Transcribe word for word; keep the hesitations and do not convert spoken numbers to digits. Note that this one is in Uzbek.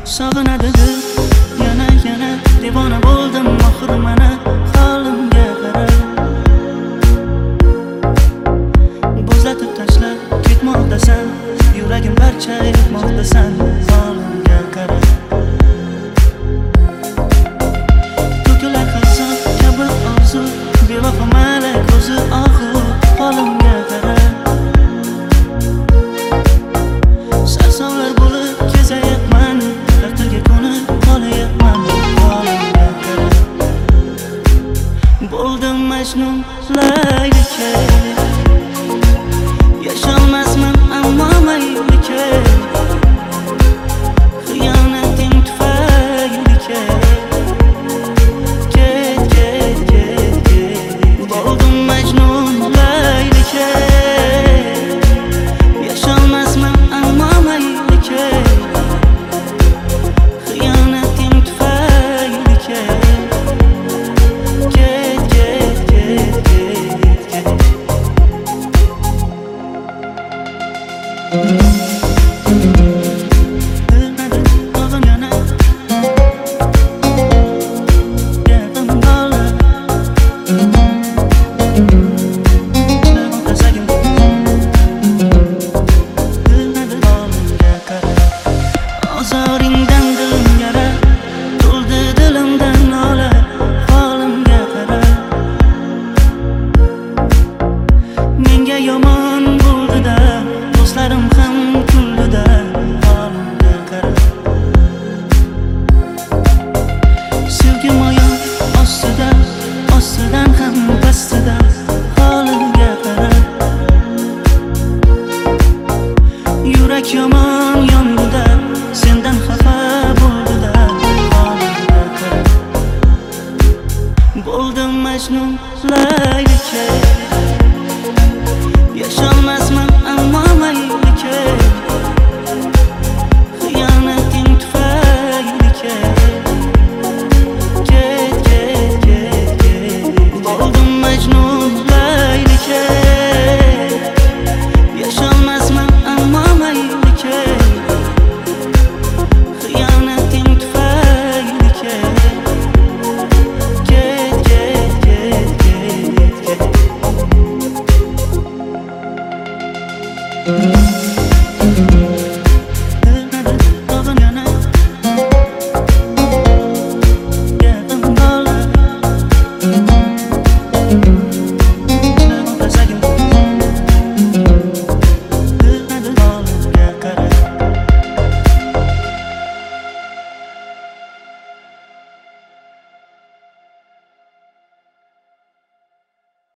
Sog'inadi dil yana yana, devona bo'ldim oxiri mana holimga qarab. Bo'zlatib tashlab ketmoqdasan, yuragim barcha aytmoqdasan holimga qarab. To'kilar qasam kabi orzu, bevafo malak ko'zi ohu holimga qarab. Sarsonlar bo'lib kezayapman, taqdirga ko'nib qolayapman holimga qarab. Bo'ldim Majnun Laylikka, yasholmasman ammo mayli kel, xiyonating tufayli kel, ket ket ket ket. Bo'ldim Majnun Laylikka, yasholmasman ammo mayli kel, xiyonating tufayli kel, ket ket ket ket ket. Ozoringdan dilim yara, to'ldi dilimdan nola holimga qarab. Menga yomon bo'ldi-da, do'stlarim ham kuldi-da holimga qarab. Sevgim oyoq ostida, ostidan ham pastida holimga qarab. Yurak yomon yonguda, sendan xafa bo'ldi-da holimga qarab. Bo'ldim Majnun Laylikka.